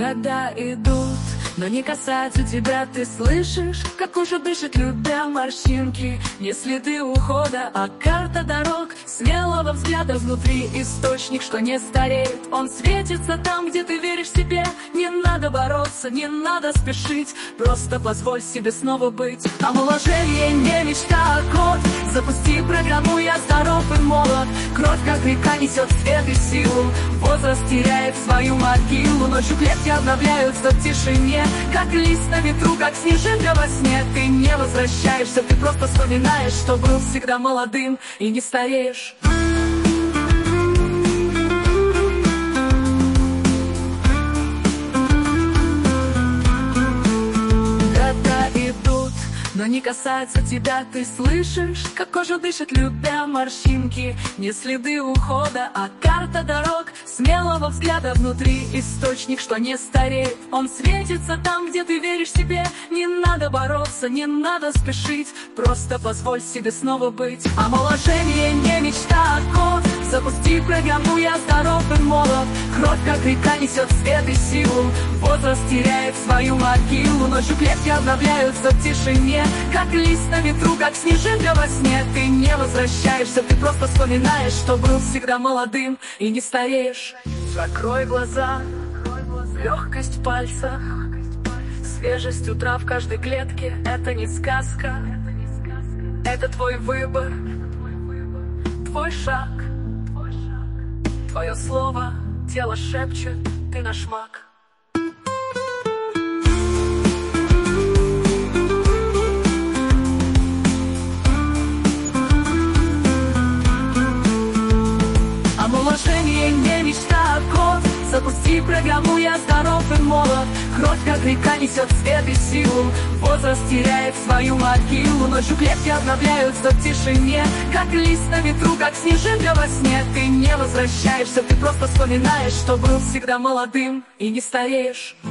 Года идут, но не касаются тебя. Ты слышишь, как кожа дышит, любя морщинки? Не следы ухода, а карта дорог. Смелого взгляда внутри источник, что не стареет. Он светится там, где ты веришь в себе. Не надо бороться, не надо спешить, просто позволь себе снова быть. Омоложение не мечта, а код. Запусти программу «Я здоров и молод». Кровь, как река, несет свет и силу. Возраст теряет свою могилу. Ночью клетки обновляются в тишине, как лист на ветру, как снежинка во сне. Ты не возвращаешься, ты просто вспоминаешь, что был всегда молодым и не стареешь. Но не касается тебя. Ты слышишь, как кожа дышит, любя морщинки? Не следы ухода, а карта дорог. Смелого взгляда внутри источник, что не стареет. Он светится там, где ты веришь себе. Не надо бороться, не надо спешить, просто позволь себе снова быть. Омоложение не мечта, а код. Запусти программу «Я здоров и молод». Кровь, как река, несет свет и силу. Возраст теряет свою могилу. Ночью клетки обновляются в тишине, как лист на ветру, как снежинка во сне. Ты не возвращаешься, ты просто вспоминаешь, что был всегда молодым и не стареешь. Закрой глаза, легкость в пальцах, свежесть утра в каждой клетке. Это не сказка, это твой выбор, твой шаг, твое слово. Тело шепчет, ты наш маг. Омоложение не мечта, а код. Запусти программу «Я здоров и молод». Кровь, как река, несет свет и силу. Возраст теряет свою могилу. Ночью клетки обновляются в тишине, как лист на ветру, как снежинка во сне. Ты не возвращаешься, ты просто вспоминаешь, что был всегда молодым и не стареешь.